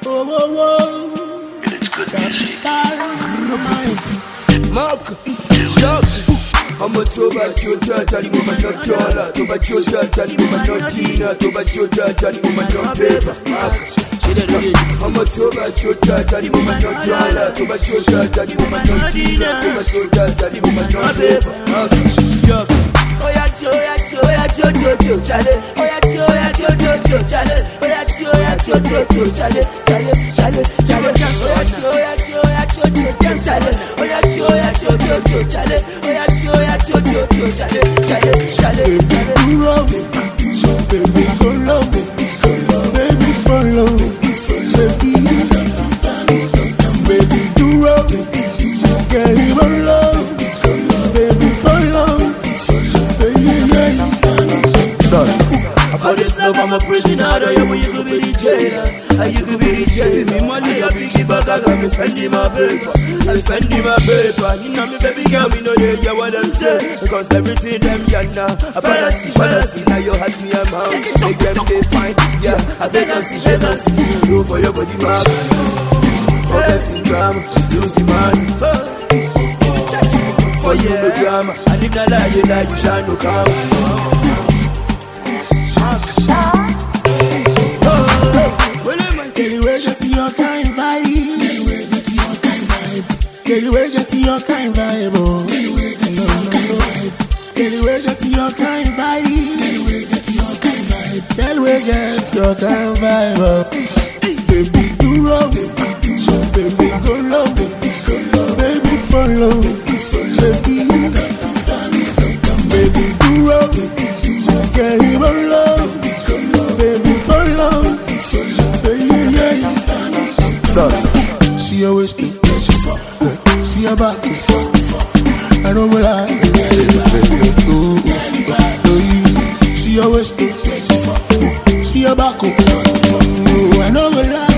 It's good music. Mark, Chuck. I'm a toba chota, tani mama not dollar. Toba chota, tani mama not tina. Toba chota, tani mama not paper. Mark, I'm a toba chota, tani mama not dollar. Toba chota, tani mama not tina. Toba chota, tani mama not paper. Mark, Chuck. Oh yeah, cho, chale. Oh yeah, cho, chale. Oh yeah, cho, chale. Chale. Oh yeah, cho, chale. Oh yeah, cho, chale. Oh yeah, chale. Baby, follow, baby, follow, baby, do roll, girl, you follow, baby, follow, For this love, I'm a prisoner. You could be the jailer, you could be the jailer. Me money, I be give back, I'm spending my paper. You know me, baby girl, me know they hear what them say. Because everything them now. I fantasy, now you has me a mouth. Make them they fine, yeah. I think I'm see, do for your body, man. Forget the drama, she's losing money. For you, no drama. And if not like you shall no come. Get away, get your kind vibe. Get away, get your kind vibe. Get away, get your kind vibe. Baby, do roll. Baby, go low. Baby, follow. Baby, do roll. Get him low. Baby, follow. See your waist. See your back, I don't go lie. See your waist, see your back, I don't go lie.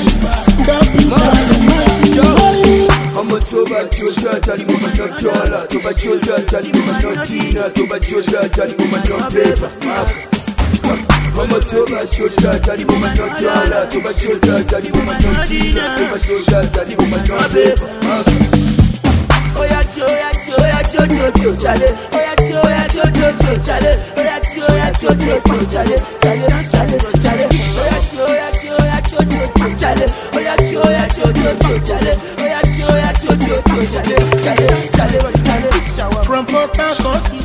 I'm a toba chota, tani mama not dollar. Toba chota, tani mama not tina. Toba chota, tani mama not paper. I'm a toba chota, tani mama not dollar. Toba chota, tani mama not tina. Toba chota, tani mama not paper. Oh yeah, cho, chale. Oh yeah, cho, chale. Oh yeah, cho, chale. Chale. Oh yeah, cho, chale. Oh yeah, chale. Oh yeah, cho, chale. Chale. From Port Harcourt.